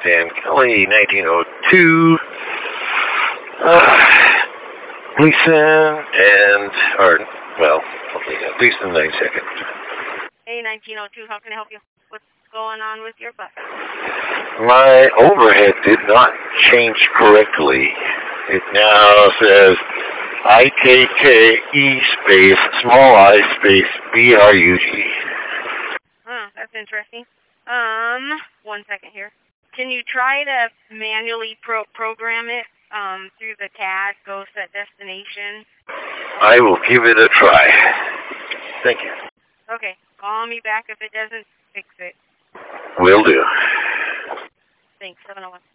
Sam Kelly, 1902. Gleason Gleason 92nd. Hey, 1902, how can I help you? What's going on with your bus? My overhead did not change correctly. It now says IKKE space, small I space, BRUG. That's interesting. 1 second here. Can you try to manually program it through the tag, go set destination? I will give it a try. Thank you. Okay, call me back if it doesn't fix it. Will do. Thanks, 701.